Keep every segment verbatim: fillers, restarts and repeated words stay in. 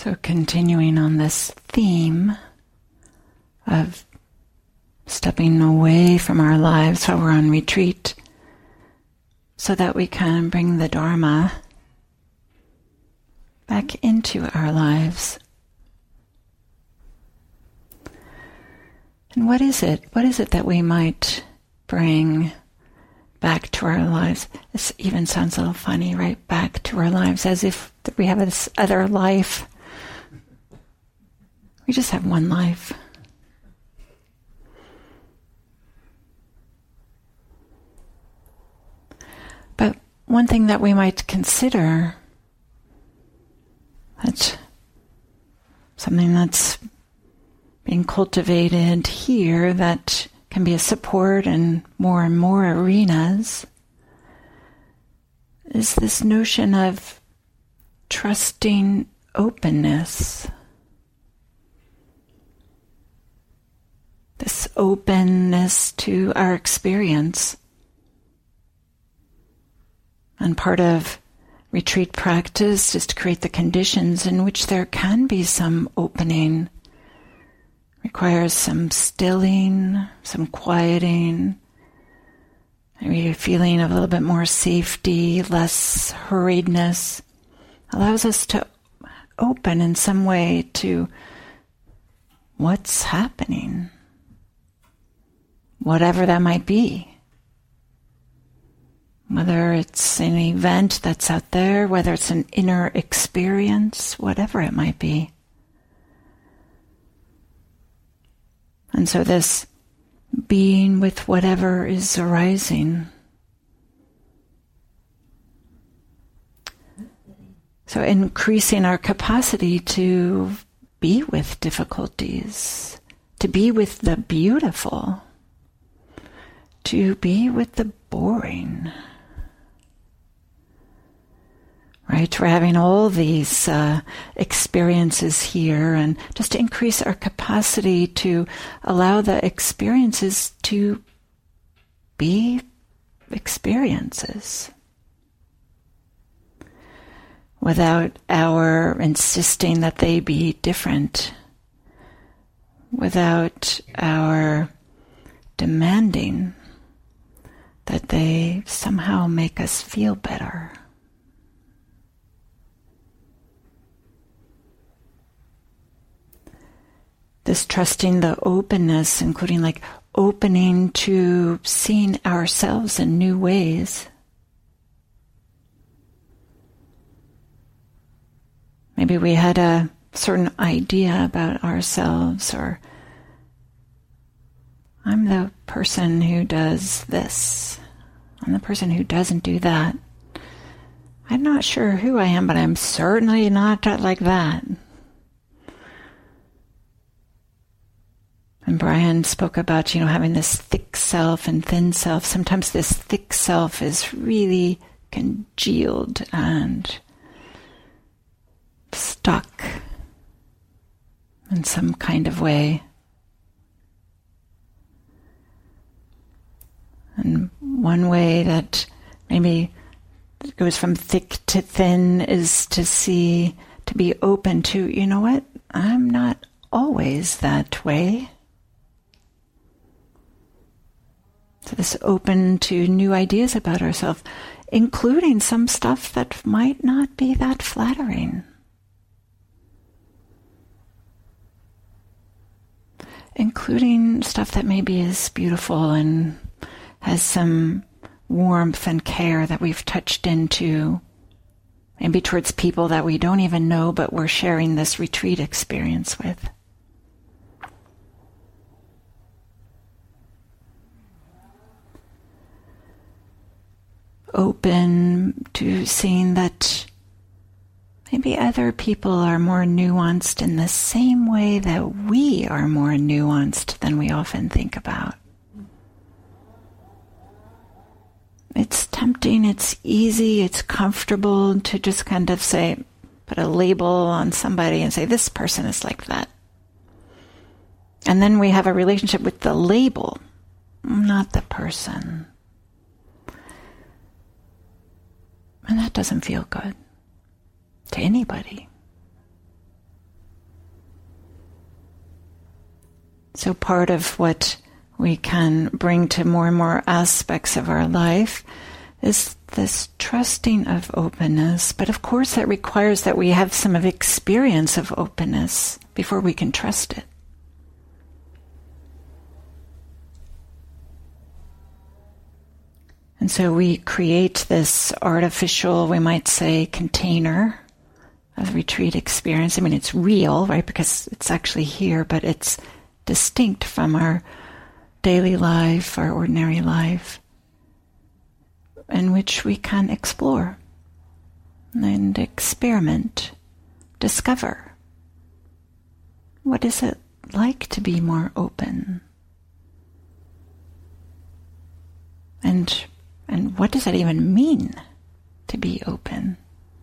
So continuing on this theme of stepping away from our lives while we're on retreat so that we can bring the Dharma back into our lives. And what is it? What is it that we might bring back to our lives? This even sounds a little funny, right? Back to our lives, as if we have this other life. We just have one life. But one thing that we might consider, that's something that's being cultivated here that can be a support in more and more arenas, is this notion of trusting openness. This openness to our experience. And part of retreat practice is to create the conditions in which there can be some opening. Requires some stilling, some quieting, maybe a feeling of a little bit more safety, less hurriedness. Allows us to open in some way to what's happening. Whatever that might be. Whether it's an event that's out there, whether it's an inner experience, whatever it might be. And so this being with whatever is arising. So increasing our capacity to be with difficulties, to be with the beautiful, to be with the boring. Right, we're having all these uh, experiences here, and just to increase our capacity to allow the experiences to be experiences without our insisting that they be different, without our demanding that they somehow make us feel better. This trusting the openness, including like opening to seeing ourselves in new ways. Maybe we had a certain idea about ourselves, or I'm the person who does this. I'm the person who doesn't do that. I'm not sure who I am, but I'm certainly not like that. And Brian spoke about, you know, having this thick self and thin self. Sometimes this thick self is really congealed and stuck in some kind of way. And one way that maybe goes from thick to thin is to see, to be open to, you know what, I'm not always that way. So this open to new ideas about ourselves, including some stuff that might not be that flattering. Including stuff that maybe is beautiful and has some warmth and care that we've touched into, maybe towards people that we don't even know, but we're sharing this retreat experience with. Open to seeing that maybe other people are more nuanced in the same way that we are more nuanced than we often think about. It's tempting, it's easy, it's comfortable to just kind of say, put a label on somebody and say, this person is like that. And then we have a relationship with the label, not the person. And that doesn't feel good to anybody. So part of what we can bring to more and more aspects of our life is this trusting of openness. But of course that requires that we have some of experience of openness before we can trust it. And so we create this artificial, we might say, container of retreat experience. I mean, it's real, right, because it's actually here, but it's distinct from our daily life, our ordinary life, in which we can explore and experiment, discover. What is it like to be more open? And and what does that even mean, to be open?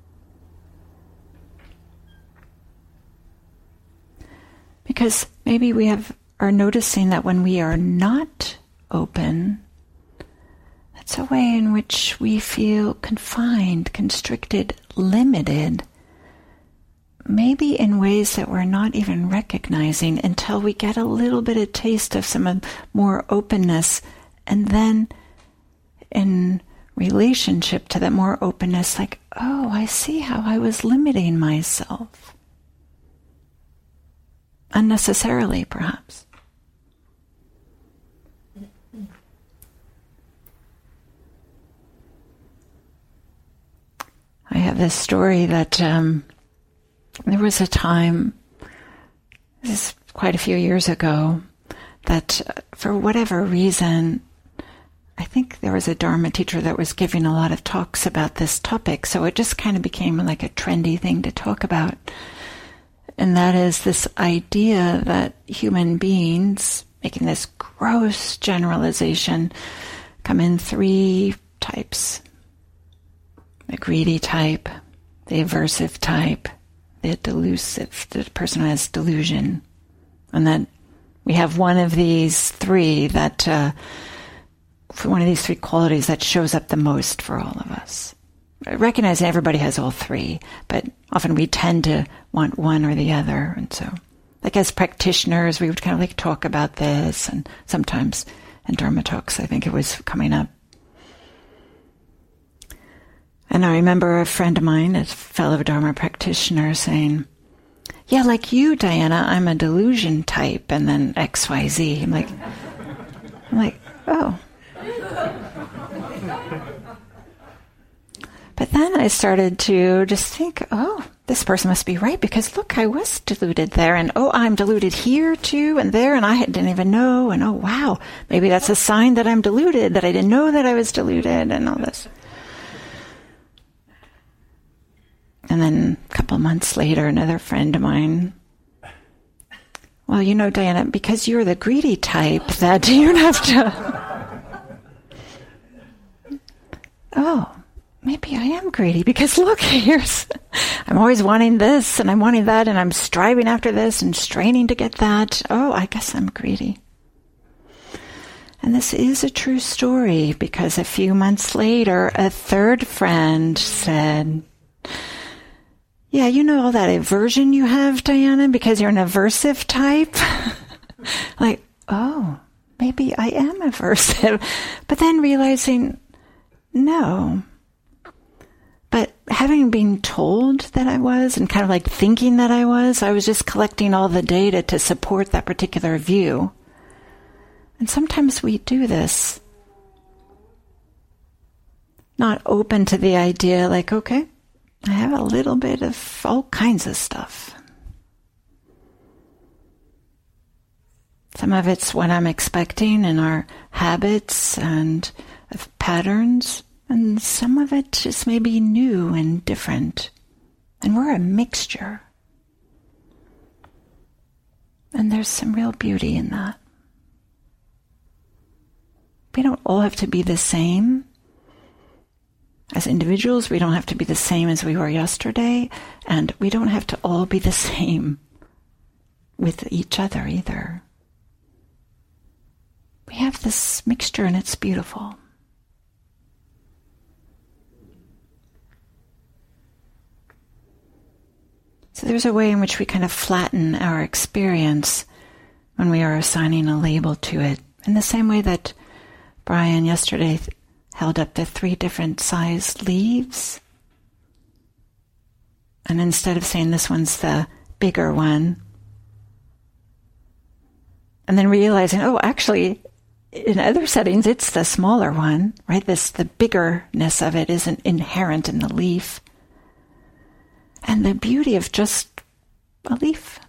Because maybe we have are noticing that when we are not open, that's a way in which we feel confined, constricted, limited, maybe in ways that we're not even recognizing until we get a little bit of taste of some more openness, and then in relationship to that more openness, like, oh, I see how I was limiting myself. Unnecessarily, perhaps. I have this story that um, there was a time, this is quite a few years ago, that uh, for whatever reason, I think there was a Dharma teacher that was giving a lot of talks about this topic, so it just kind of became like a trendy thing to talk about. And that is this idea that human beings, making this gross generalization, come in three types. The greedy type, the aversive type, the delusive, the person who has delusion. And that we have one of these three that, uh, one of these three qualities that shows up the most for all of us. Recognizing everybody has all three, but often we tend to want one or the other. And so, like as practitioners, we would kind of like talk about this, and sometimes in Dharma talks, I think it was coming up. And I remember a friend of mine, a fellow Dharma practitioner, saying, yeah, like you, Diana, I'm a delusion type, and then X Y Z. I'm like, I'm like, oh. But then I started to just think, oh, this person must be right, because look, I was deluded there, and oh, I'm deluded here too, and there, and I didn't even know, and oh, wow, maybe that's a sign that I'm deluded, that I didn't know that I was deluded, and all this. And then a couple of months later, another friend of mine, well, you know, Diana, because you're the greedy type, that you don't have to... Oh, maybe I am greedy, because look, here's... I'm always wanting this, and I'm wanting that, and I'm striving after this, and straining to get that. Oh, I guess I'm greedy. And this is a true story, because a few months later, a third friend said... Yeah, you know all that aversion you have, Diana, because you're an aversive type? Like, oh, maybe I am aversive. But then realizing, no. But having been told that I was, and kind of like thinking that I was, I was just collecting all the data to support that particular view. And sometimes we do this. Not open to the idea, like, okay, I have a little bit of all kinds of stuff. Some of it's what I'm expecting in our habits and of patterns, and some of it just may be new and different. And we're a mixture. And there's some real beauty in that. We don't all have to be the same. As individuals, we don't have to be the same as we were yesterday, and we don't have to all be the same with each other either. We have this mixture, and it's beautiful. So there's a way in which we kind of flatten our experience when we are assigning a label to it. In the same way that Brian yesterday th- held up the three different size leaves. And instead of saying this one's the bigger one, and then realizing, oh, actually, in other settings, it's the smaller one, right? This, the biggerness of it isn't inherent in the leaf. And the beauty of just a leaf.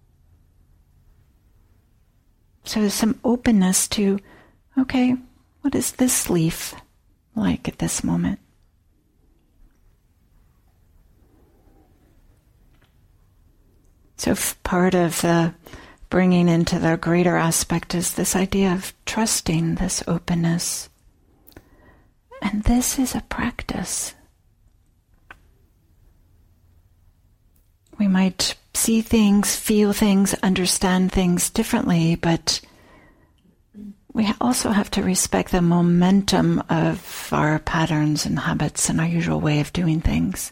So there's some openness to, okay, what is this leaf like at this moment? So part of the bringing into the greater aspect is this idea of trusting this openness. And this is a practice. We might see things, feel things, understand things differently, but we also have to respect the momentum of our patterns and habits and our usual way of doing things.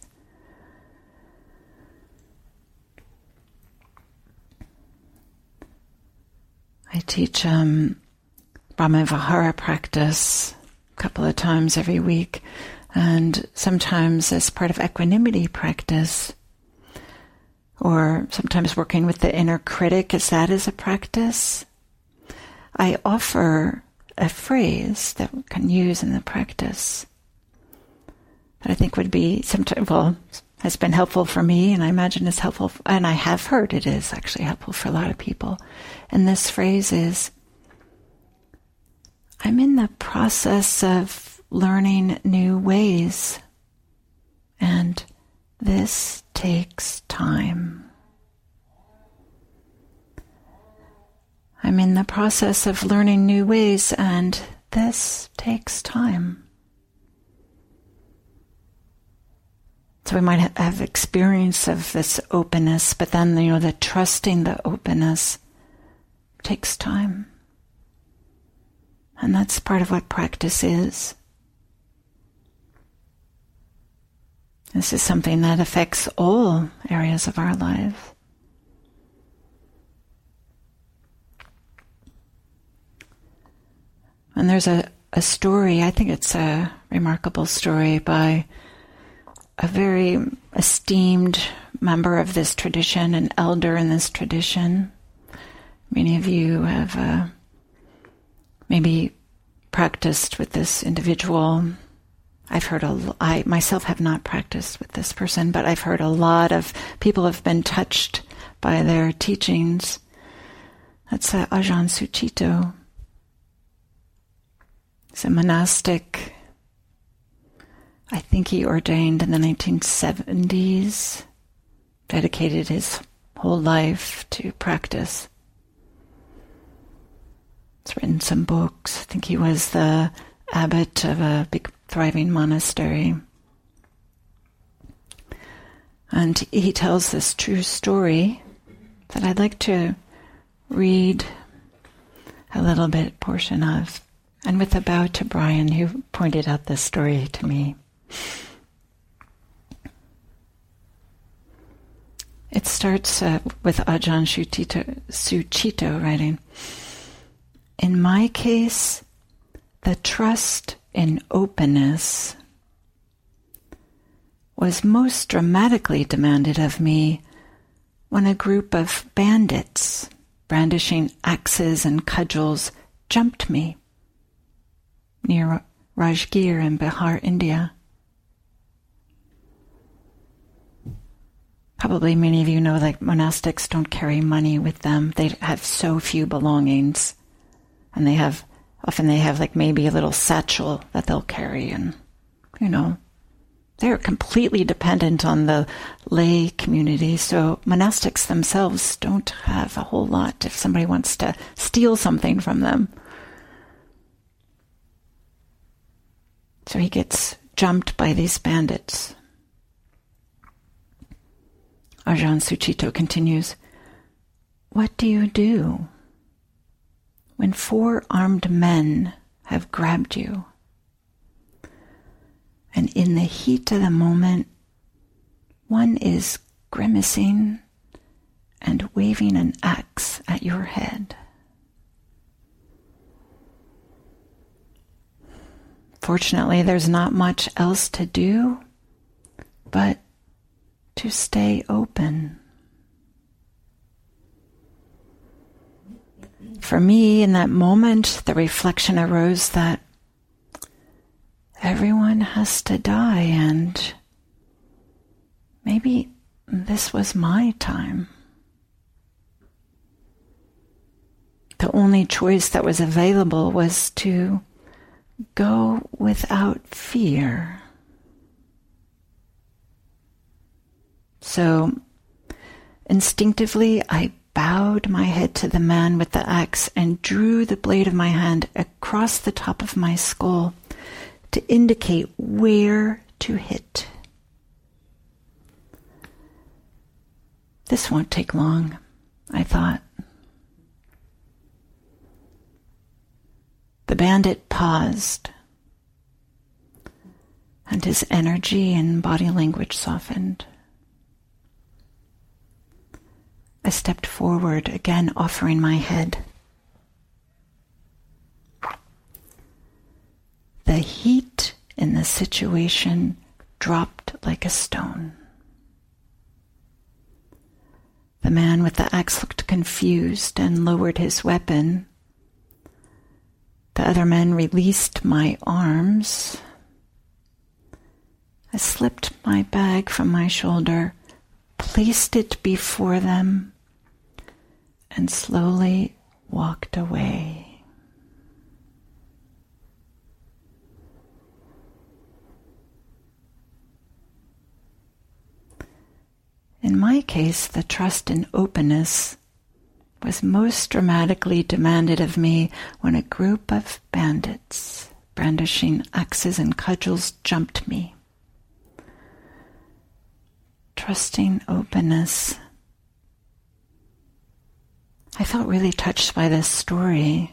I teach um, Brahmavihara practice a couple of times every week, and sometimes as part of equanimity practice, or sometimes working with the inner critic as that is a practice. I offer a phrase that we can use in the practice that I think would be sometimes, well, has been helpful for me, and I imagine is helpful, and I have heard it is actually helpful for a lot of people. And this phrase is, I'm in the process of learning new ways, and this takes time. I'm in the process of learning new ways, and this takes time. So we might have experience of this openness, but then, you know, the trusting the openness takes time. And that's part of what practice is. This is something that affects all areas of our life. And there's a, a story, I think it's a remarkable story by a very esteemed member of this tradition, an elder in this tradition. Many of you have uh, maybe practiced with this individual. I've heard a, I myself have not practiced with this person, but I've heard a lot of people have been touched by their teachings. That's uh, Ajahn Sucitto. He's a monastic. I think he ordained in the nineteen seventies, dedicated his whole life to practice. He's written some books. I think he was the abbot of a big thriving monastery. And he tells this true story that I'd like to read a little bit portion of, and with a bow to Brian, who pointed out this story to me. It starts uh, with Ajahn Sucitto, Sucitto writing, in my case, the trust in openness was most dramatically demanded of me when a group of bandits, brandishing axes and cudgels, jumped me near Rajgir in Bihar, India. Probably many of you know that monastics don't carry money with them. They have so few belongings. And they have, often they have like maybe a little satchel that they'll carry, and, you know, they're completely dependent on the lay community. So monastics themselves don't have a whole lot if somebody wants to steal something from them. So he gets jumped by these bandits. Ajahn Sucitto continues, what do you do when four armed men have grabbed you, and in the heat of the moment, one is grimacing and waving an axe at your head? Fortunately, there's not much else to do but to stay open. For me, in that moment, the reflection arose that everyone has to die, and maybe this was my time. The only choice that was available was to go without fear. So, instinctively, I bowed my head to the man with the axe and drew the blade of my hand across the top of my skull to indicate where to hit. This won't take long, I thought. The bandit paused, and his energy and body language softened. I stepped forward, again offering my head. The heat in the situation dropped like a stone. The man with the axe looked confused and lowered his weapon. The other men released my arms. I slipped my bag from my shoulder, placed it before them, and slowly walked away. In my case, the trust and openness was most dramatically demanded of me when a group of bandits, brandishing axes and cudgels, jumped me. Trusting openness. I felt really touched by this story.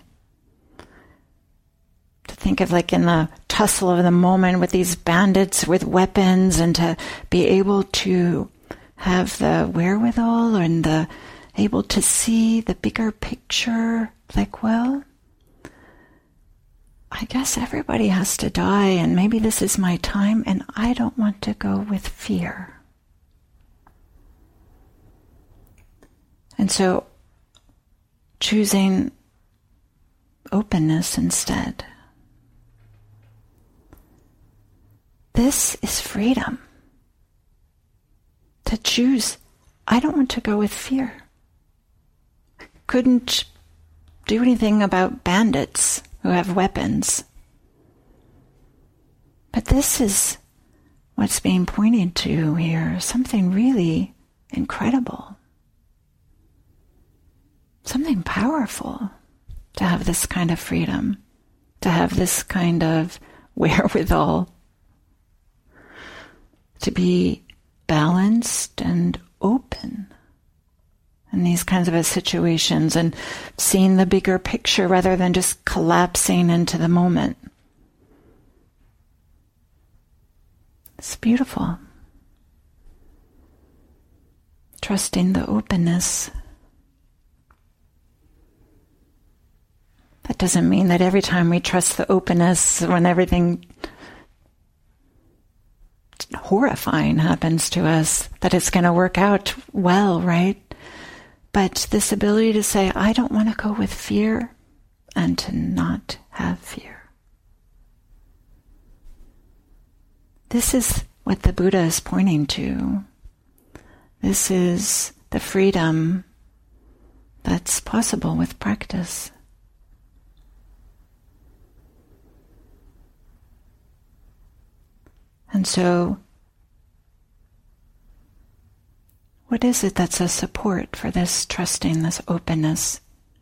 To think of like in the tussle of the moment with these bandits with weapons, and to be able to have the wherewithal and the able to see the bigger picture, like, well, I guess everybody has to die, and maybe this is my time, and I don't want to go with fear. And so, choosing openness instead. This is freedom. To choose, I don't want to go with fear. Couldn't do anything about bandits who have weapons. But this is what's being pointed to here, something really incredible. Something powerful to have this kind of freedom, to have this kind of wherewithal, to be balanced and open in these kinds of situations, and seeing the bigger picture rather than just collapsing into the moment. It's beautiful. Trusting the openness. That doesn't mean that every time we trust the openness, when everything horrifying happens to us, that it's going to work out well, right? But this ability to say, I don't want to go with fear, and to not have fear. This is what the Buddha is pointing to. This is the freedom that's possible with practice. And so, what is it that's a support for this trusting, this openness?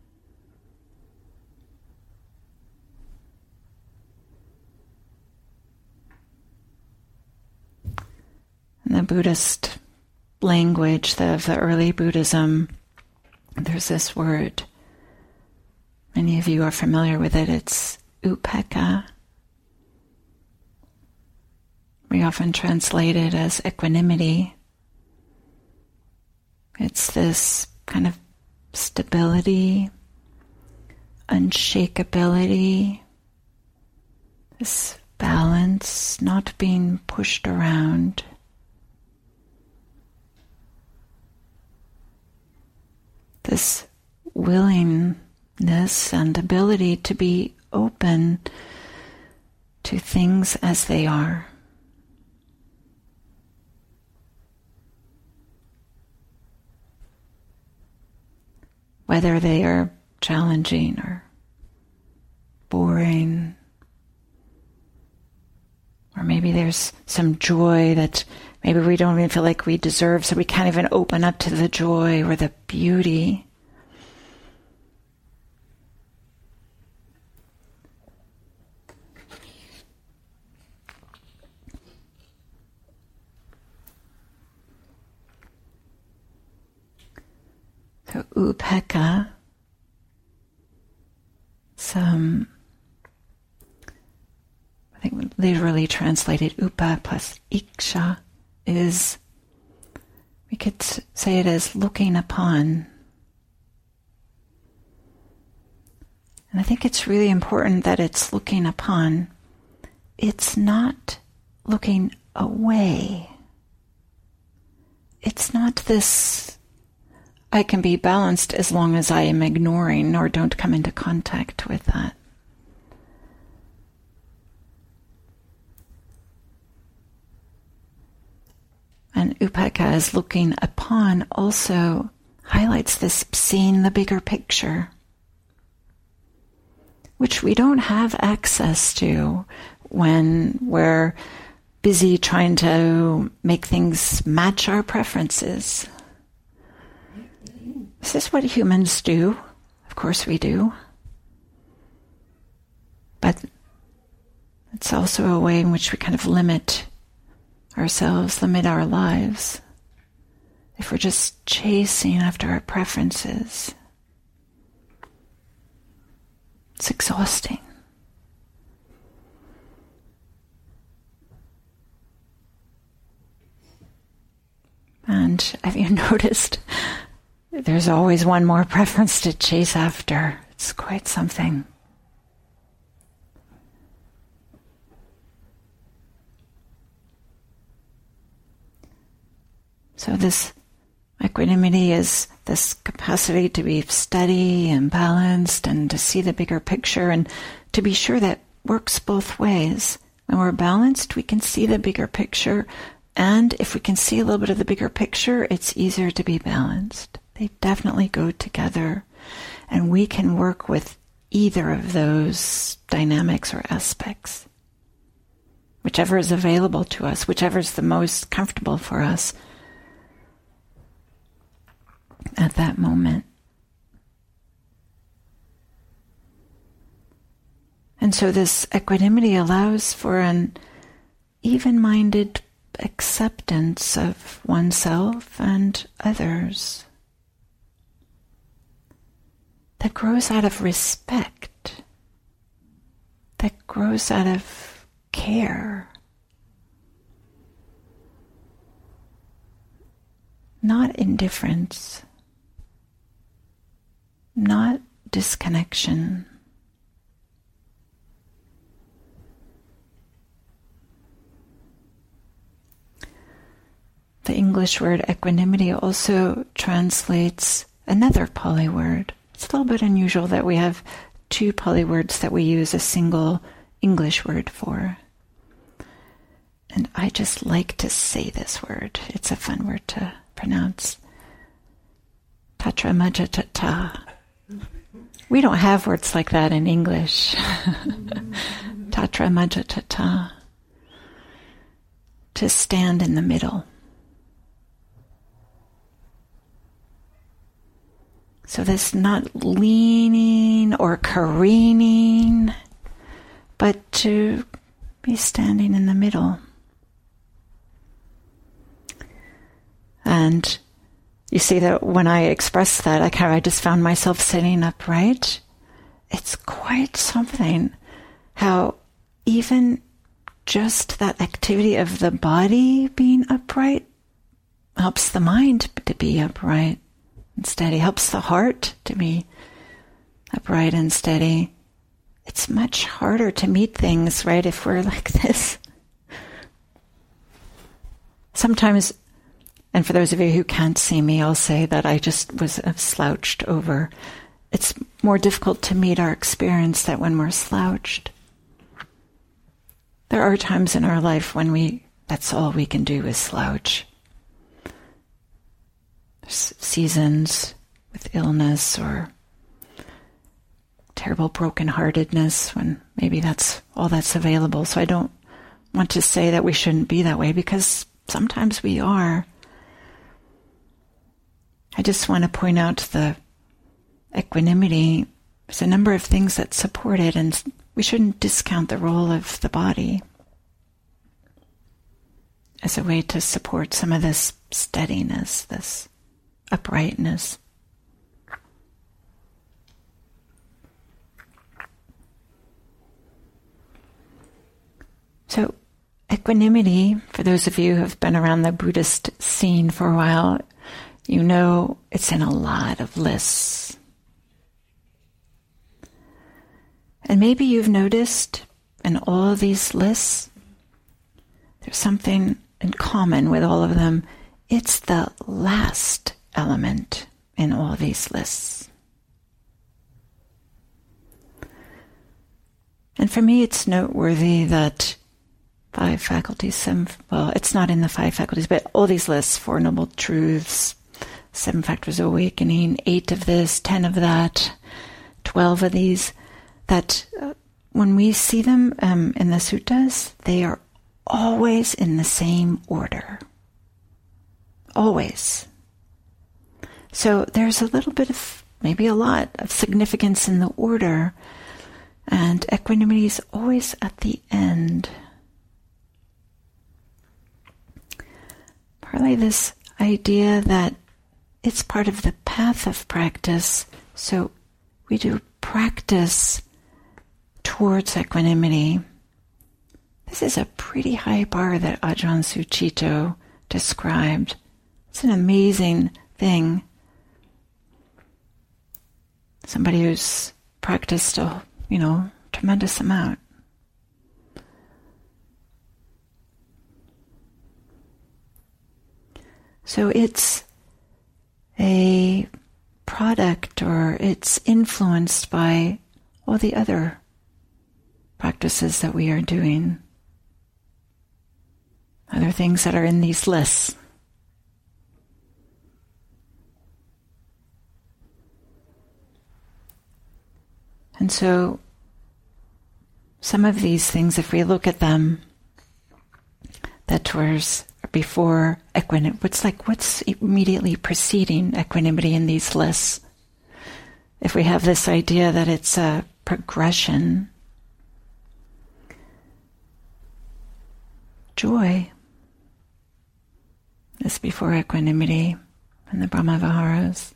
In the Buddhist language, the, of the early Buddhism, there's this word. Many of you are familiar with it. It's upekkha. We often translate it as equanimity. It's this kind of stability, unshakability, this balance, not being pushed around. This willingness and ability to be open to things as they are. Whether they are challenging or boring, or maybe there's some joy that maybe we don't even feel like we deserve, so we can't even open up to the joy or the beauty. So upekkha, some, I think literally translated upa plus iksha, is, we could say it as looking upon. And I think it's really important that it's looking upon. It's not looking away. It's not this, I can be balanced as long as I am ignoring or don't come into contact with that. And upekkha, as looking upon, also highlights this seeing the bigger picture, which we don't have access to when we're busy trying to make things match our preferences. Is this what humans do? Of course we do. But it's also a way in which we kind of limit ourselves, limit our lives, if we're just chasing after our preferences. It's exhausting. And have you noticed there's always one more preference to chase after? It's quite something. So this equanimity is this capacity to be steady and balanced and to see the bigger picture, and to be sure that works both ways. When we're balanced, we can see the bigger picture, and if we can see a little bit of the bigger picture, it's easier to be balanced. They definitely go together, and we can work with either of those dynamics or aspects. Whichever is available to us, whichever is the most comfortable for us at that moment. And so this equanimity allows for an even-minded acceptance of oneself and others that grows out of respect, that grows out of care, not indifference, not disconnection. The English word equanimity also translates another Pali word. It's a little bit unusual that we have two Pali words that we use a single English word for. And I just like to say this word. It's a fun word to pronounce. Tatramajatata. We don't have words like that in English. Tatramajatata. To stand in the middle. So this not leaning or careening, but to be standing in the middle. And you see that when I express that, I kind of I just found myself sitting upright. It's quite something how even just that activity of the body being upright helps the mind to be upright and steady, helps the heart to be upright and steady. it's much harder to meet things, right, if we're like this. Sometimes, and for those of you who can't see me, I'll say that I just was uh, slouched over. It's more difficult to meet our experience that when we're slouched. There are times in our life when we, that's all we can do is slouch. There's seasons with illness or terrible brokenheartedness when maybe that's all that's available. So I don't want to say that we shouldn't be that way, because sometimes we are. I just want to point out the equanimity. There's a number of things that support it, and we shouldn't discount the role of the body as a way to support some of this steadiness, this uprightness. So equanimity, for those of you who have been around the Buddhist scene for a while, you know it's in a lot of lists. And maybe you've noticed in all of these lists, there's something in common with all of them. It's the last element in all these lists. And for me, it's noteworthy that five faculties, seven, well, it's not in the five faculties, but all these lists, Four Noble Truths, Seven Factors of Awakening, eight of this, ten of that, twelve of these, that uh, when we see them um, in the suttas, they are always in the same order. Always. So there's a little bit of, maybe a lot, of significance in the order, and equanimity is always at the end. Partly this idea that it's part of the path of practice, so we do practice towards equanimity. This is a pretty high bar that Ajahn Sucitto described. It's an amazing thing. Somebody who's practiced a, you know, tremendous amount. So it's a product, or it's influenced by all the other practices that we are doing. Other things that are in these lists. And so, some of these things, if we look at them, that towards before equanimity, what's like, what's immediately preceding equanimity in these lists? If we have this idea that it's a progression, joy is before equanimity in the Brahmaviharas.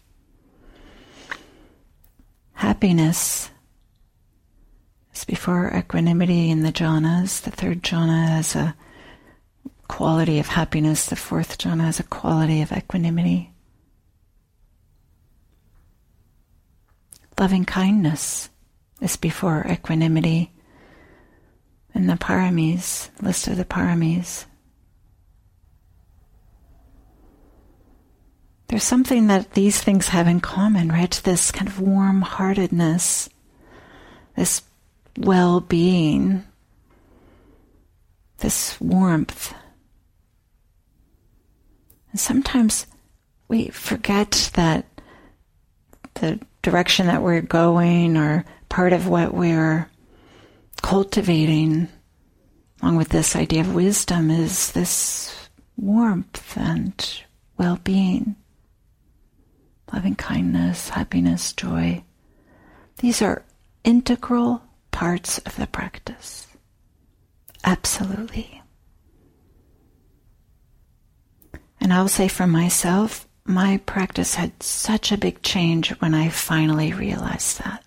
Happiness is before equanimity in the jhanas. The third jhana has a quality of happiness. The fourth jhana has a quality of equanimity. Loving kindness is before equanimity in the paramis, list of the paramis. There's something that these things have in common, right? This kind of warm-heartedness, this well-being, this warmth. And sometimes we forget that the direction that we're going, or part of what we're cultivating, along with this idea of wisdom, is this warmth and well-being, loving kindness, happiness, joy. These are integral parts of the practice. Absolutely. And I'll say for myself, my practice had such a big change when I finally realized that.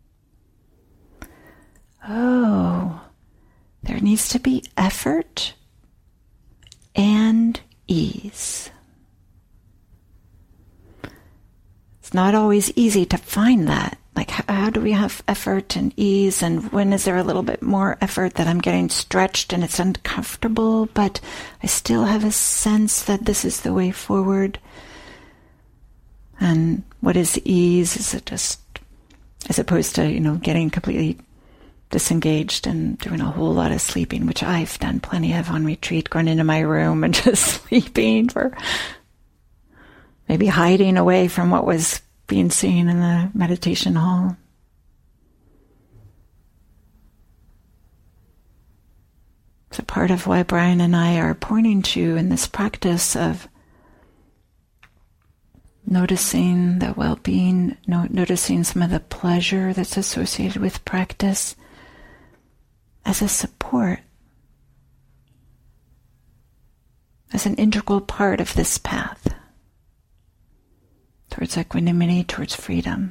Oh, there needs to be effort and ease. It's not always easy to find that. Like, how, how do we have effort and ease, and when is there a little bit more effort that I'm getting stretched and it's uncomfortable, but I still have a sense that this is the way forward? And what is ease? Is it just, as opposed to, you know, getting completely disengaged and doing a whole lot of sleeping, which I've done plenty of on retreat, going into my room and just sleeping, for maybe hiding away from what was being seen in the meditation hall. It's a part of why Brian and I are pointing to in this practice of noticing the well-being, no, noticing some of the pleasure that's associated with practice as a support, as an integral part of this path towards equanimity, towards freedom.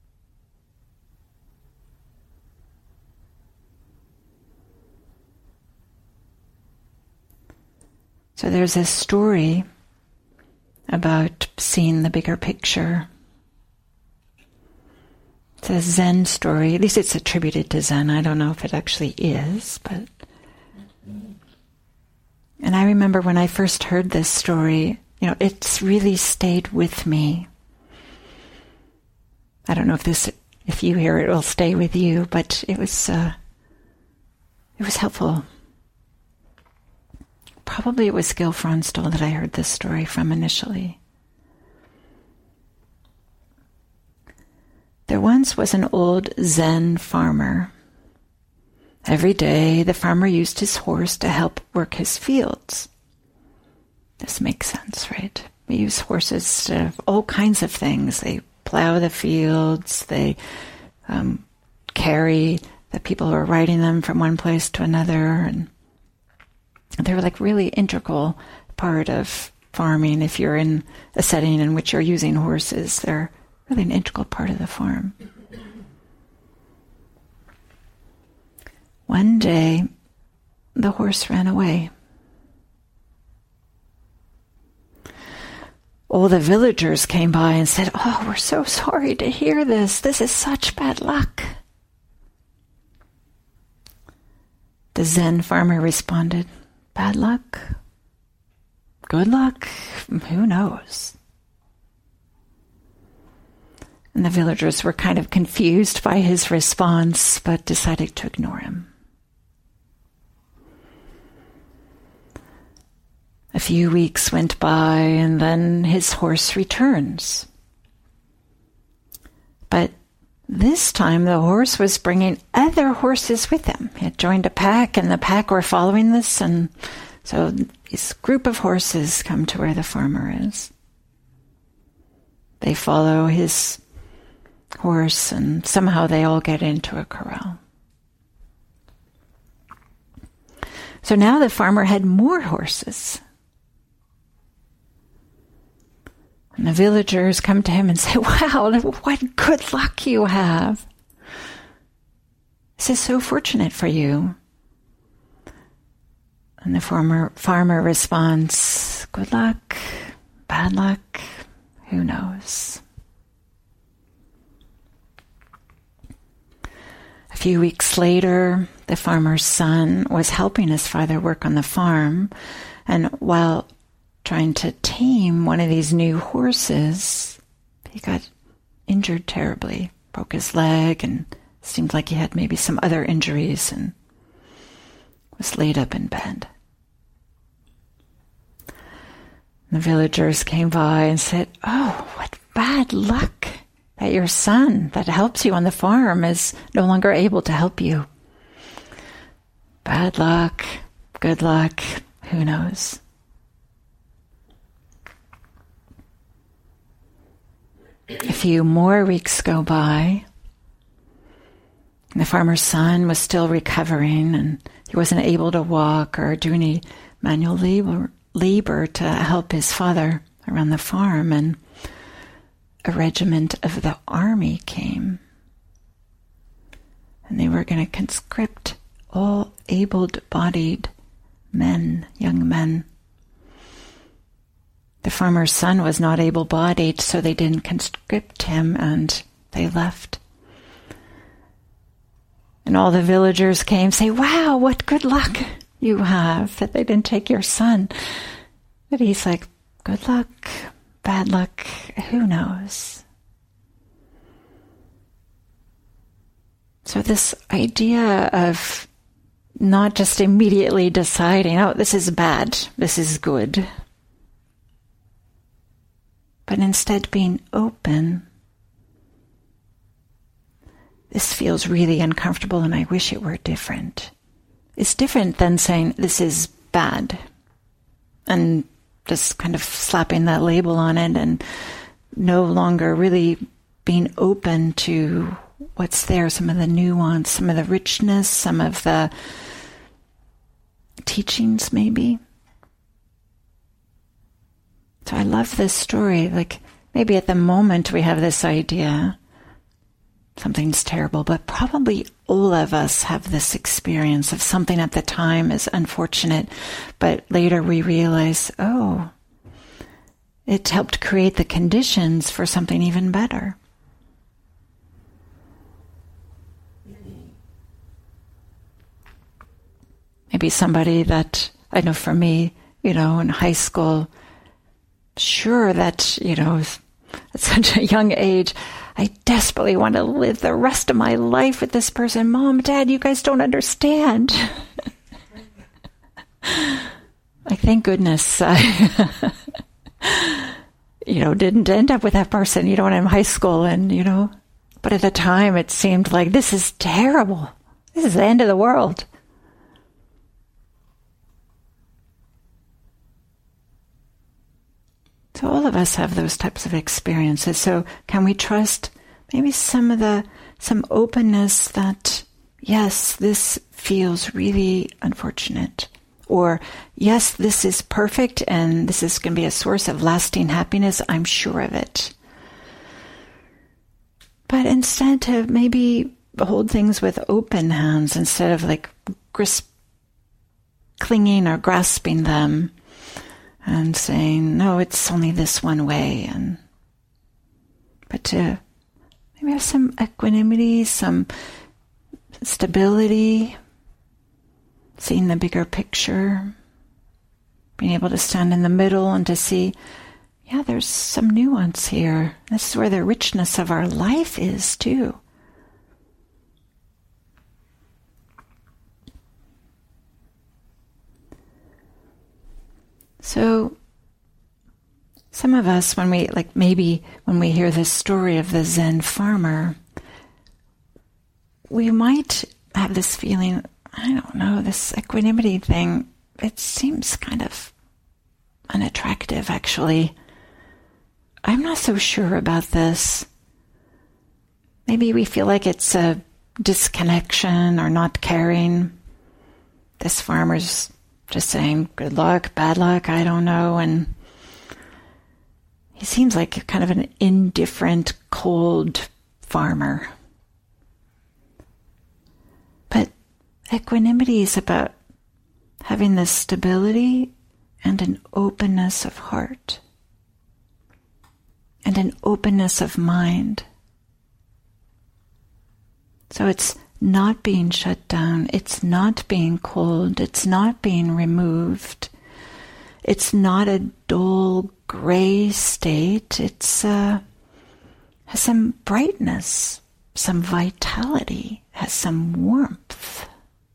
So there's this story about seeing the bigger picture. It's a Zen story. At least it's attributed to Zen. I don't know if it actually is, but... And I remember when I first heard this story, you know, it's really stayed with me. I don't know if this, if you hear it, will stay with you, but it was, uh, it was helpful. Probably it was Gil Fronsdal that I heard this story from initially. There once was an old Zen farmer. Every day the farmer used his horse to help work his fields. This makes sense, right? We use horses to all kinds of things. They plow the fields, they um, carry the people who are riding them from one place to another, and they're like really integral part of farming. If you're in a setting in which you're using horses, they're really an integral part of the farm. One day, the horse ran away. All the villagers came by and said, "Oh, we're so sorry to hear this. This is such bad luck." The Zen farmer responded, "Bad luck? Good luck? Who knows?" And the villagers were kind of confused by his response, but decided to ignore him. A few weeks went by, and then his horse returns. But this time the horse was bringing other horses with him. He had joined a pack, and the pack were following this, and so this group of horses come to where the farmer is. They follow his horse, and somehow they all get into a corral. So now the farmer had more horses. And the villagers come to him and say, "Wow, what good luck you have. This is so fortunate for you." And the farmer, farmer responds, "Good luck, bad luck, who knows?" A few weeks later, the farmer's son was helping his father work on the farm, and while trying to tame one of these new horses, he got injured terribly, broke his leg, and seemed like he had maybe some other injuries, and was laid up in bed. The villagers came by and said, "Oh, what bad luck that your son that helps you on the farm is no longer able to help you. Bad luck, good luck, who knows?" A few more weeks go by, and the farmer's son was still recovering, and he wasn't able to walk or do any manual labor, labor to help his father around the farm, and a regiment of the army came, and they were going to conscript all able-bodied men, young men. The farmer's son was not able-bodied, so they didn't conscript him, and they left. And all the villagers came, say, wow, what good luck you have that they didn't take your son. But he's like, good luck, bad luck, who knows? So this idea of not just immediately deciding, oh, this is bad, this is good, but instead being open. This feels really uncomfortable and I wish it were different. It's different than saying this is bad and just kind of slapping that label on it and no longer really being open to what's there, some of the nuance, some of the richness, some of the teachings maybe. So I love this story. Like maybe at the moment we have this idea, something's terrible, but probably all of us have this experience of something at the time is unfortunate, but later we realize, oh, it helped create the conditions for something even better. Maybe somebody that, I know for me, you know, in high school, sure that, you know, at such a young age, I desperately want to live the rest of my life with this person. Mom, Dad, you guys don't understand. Like, thank goodness I, you know, didn't end up with that person, you know, when I'm in high school and, you know, but at the time it seemed like this is terrible. This is the end of the world. So all of us have those types of experiences. So can we trust maybe some of the, some openness that, yes, this feels really unfortunate. Or, yes, this is perfect and this is going to be a source of lasting happiness. I'm sure of it. But instead to maybe hold things with open hands instead of like grisp, clinging or grasping them. And saying, no, it's only this one way. And but to maybe have some equanimity, some stability, seeing the bigger picture, being able to stand in the middle and to see, yeah, there's some nuance here. This is where the richness of our life is too. So some of us, when we, like maybe when we hear this story of the Zen farmer, we might have this feeling, I don't know, this equanimity thing, it seems kind of unattractive actually. I'm not so sure about this. Maybe we feel like it's a disconnection or not caring. This farmer's just saying, good luck, bad luck, I don't know. And he seems like kind of an indifferent, cold farmer. But equanimity is about having this stability and an openness of heart and an openness of mind. So it's not being shut down, it's not being cold, it's not being removed, it's not a dull gray state, it's uh, has some brightness, some vitality, has some warmth.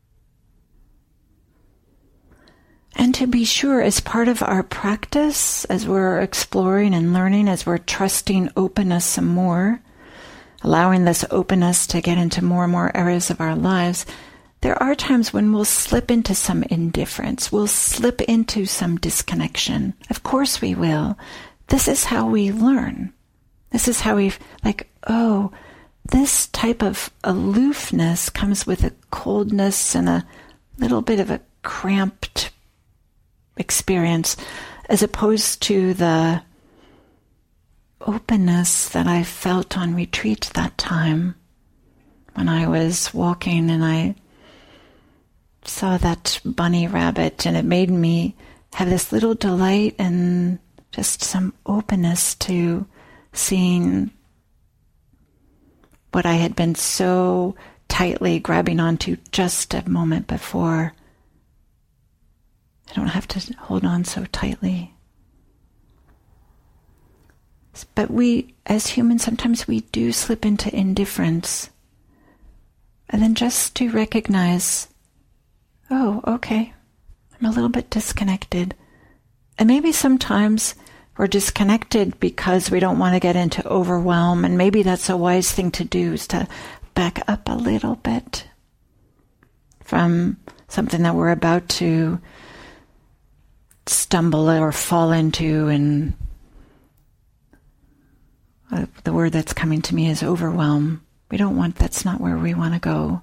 And to be sure, as part of our practice, as we're exploring and learning, as we're trusting openness some more, allowing this openness to get into more and more areas of our lives, there are times when we'll slip into some indifference. We'll slip into some disconnection. Of course we will. This is how we learn. This is how we, like, oh, this type of aloofness comes with a coldness and a little bit of a cramped experience, as opposed to the openness that I felt on retreat that time when I was walking and I saw that bunny rabbit, and it made me have this little delight and just some openness to seeing what I had been so tightly grabbing onto just a moment before. I don't have to hold on so tightly. But we, as humans, sometimes we do slip into indifference. And then just to recognize, oh, okay, I'm a little bit disconnected. And maybe sometimes we're disconnected because we don't want to get into overwhelm, and maybe that's a wise thing to do, is to back up a little bit from something that we're about to stumble or fall into. And uh, the word that's coming to me is overwhelm. We don't want, that's not where we want to go.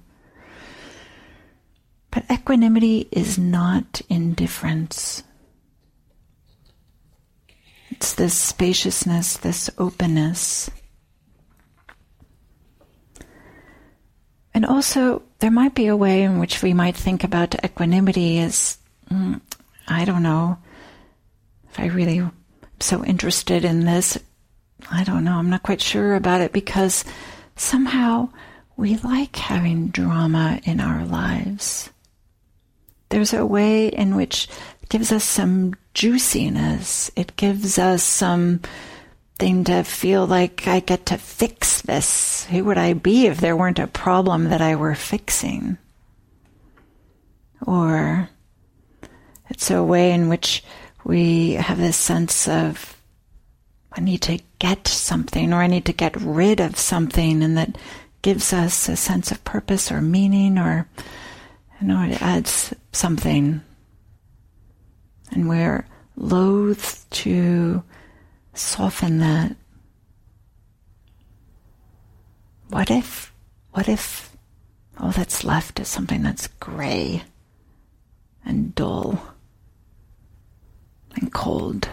But equanimity is not indifference. It's this spaciousness, this openness. And also, there might be a way in which we might think about equanimity as, mm, I don't know, if I really am so interested in this, I don't know, I'm not quite sure about it, because somehow we like having drama in our lives. There's a way in which it gives us some juiciness. It gives us some thing to feel like I get to fix this. Who would I be if there weren't a problem that I were fixing? Or it's a way in which we have this sense of, I need to get something, or I need to get rid of something, and that gives us a sense of purpose or meaning, or, you know, it adds something. And we're loath to soften that. What if, what if all that's left is something that's gray and dull and cold?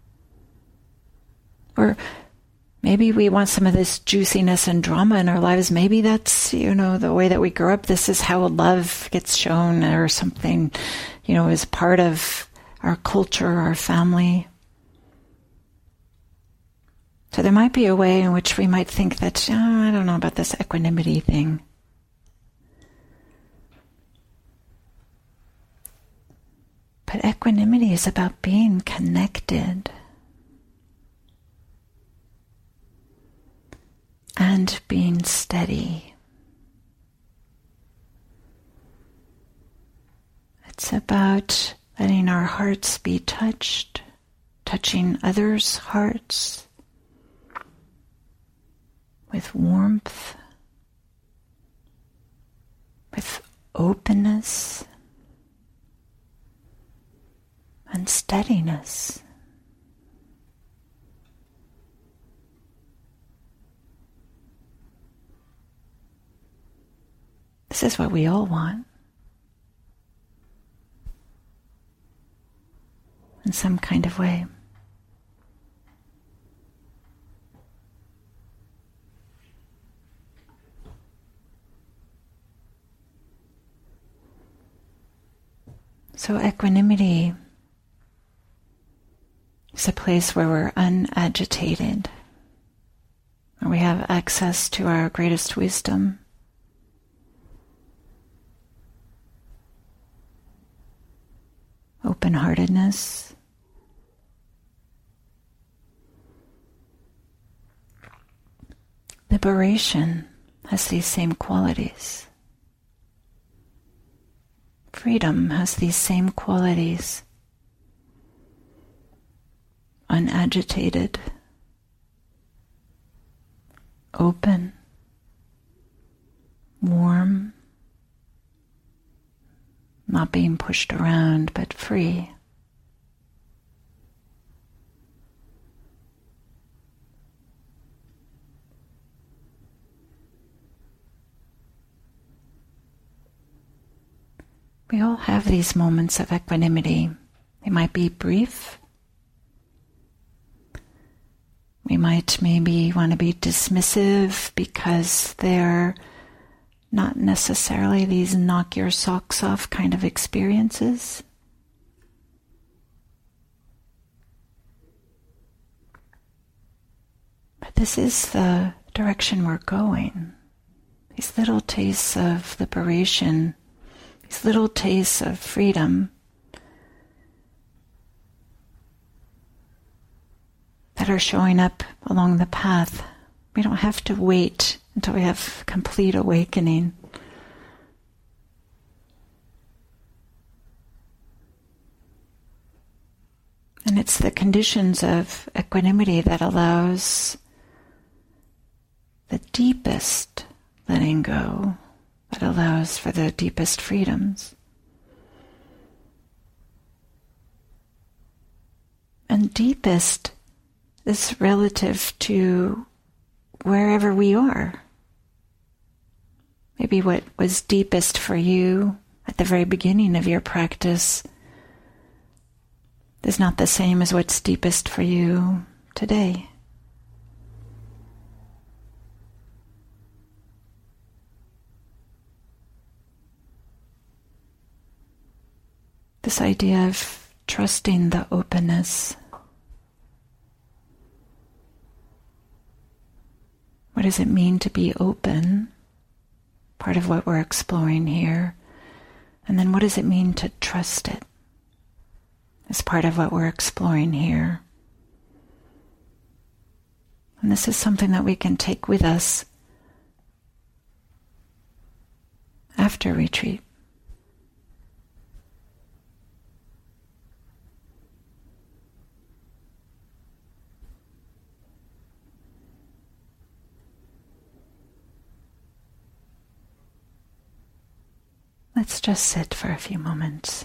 Or maybe we want some of this juiciness and drama in our lives. Maybe that's, you know, the way that we grew up. This is how love gets shown, or something, you know, is part of our culture, our family. So there might be a way in which we might think that, oh, I don't know about this equanimity thing. But equanimity is about being connected and being steady. It's about letting our hearts be touched, touching others' hearts with warmth, with openness and steadiness. This is what we all want. In some kind of way. So equanimity is a place where we're unagitated, where we have access to our greatest wisdom. Open-heartedness. Liberation has these same qualities. Freedom has these same qualities. Unagitated, open, warm, not being pushed around, but free. We all have these moments of equanimity. They might be brief. We might maybe want to be dismissive because they're not necessarily these knock your socks off kind of experiences. But this is the direction we're going. these little tastes of liberation, these little tastes of freedom that are showing up along the path. We don't have to wait until we have complete awakening. And it's the conditions of equanimity that allows the deepest letting go, that allows for the deepest freedoms. And deepest is relative to wherever we are. Maybe what was deepest for you at the very beginning of your practice is not the same as what's deepest for you today. This idea of trusting the openness. What does it mean to be open? Part of what we're exploring here. And then what does it mean to trust it? As part of what we're exploring here. And this is something that we can take with us after retreat. Let's just sit for a few moments.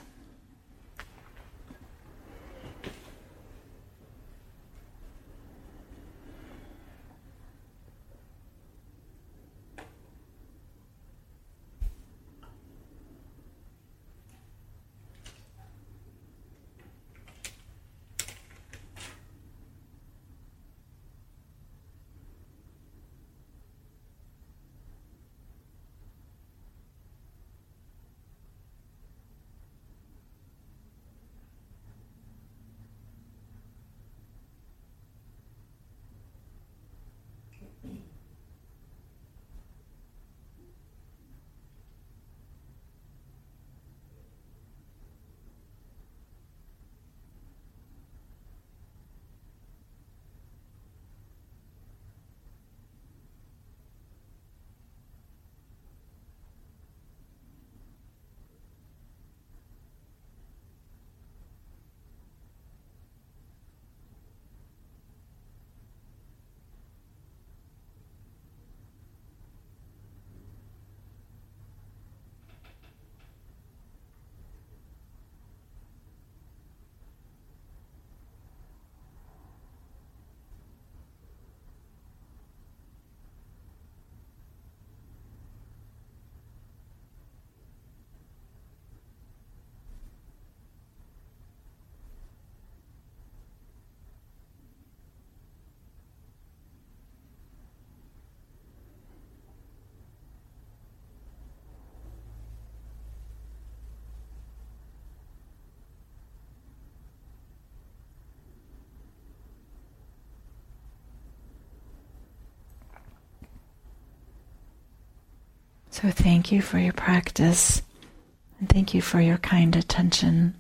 So thank you for your practice, and thank you for your kind attention.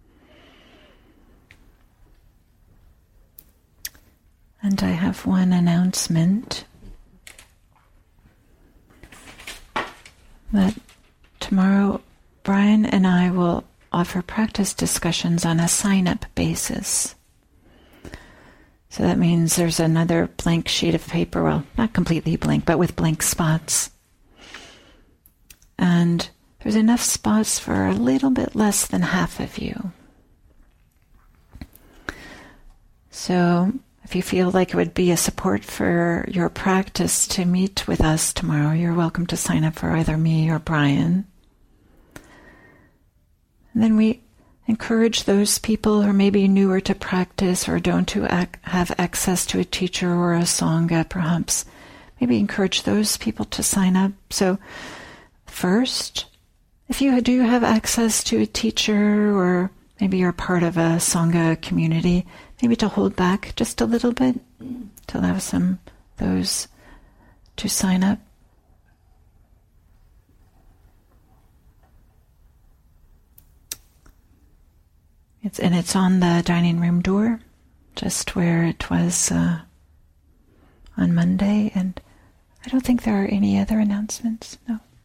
And I have one announcement, that tomorrow Brian and I will offer practice discussions on a sign-up basis. So that means there's another blank sheet of paper, well, not completely blank, but with blank spots. And there's enough spots for a little bit less than half of you. So if you feel like it would be a support for your practice to meet with us tomorrow, you're welcome to sign up for either me or Brian. And then we encourage those people who are maybe newer to practice or don't to ac- have access to a teacher or a Sangha, perhaps. Maybe encourage those people to sign up. So first, if you do have access to a teacher, or maybe you're part of a Sangha community, maybe to hold back just a little bit to allow some those to sign up. It's, and it's on the dining room door, just where it was uh, on Monday. And I don't think there are any other announcements. No.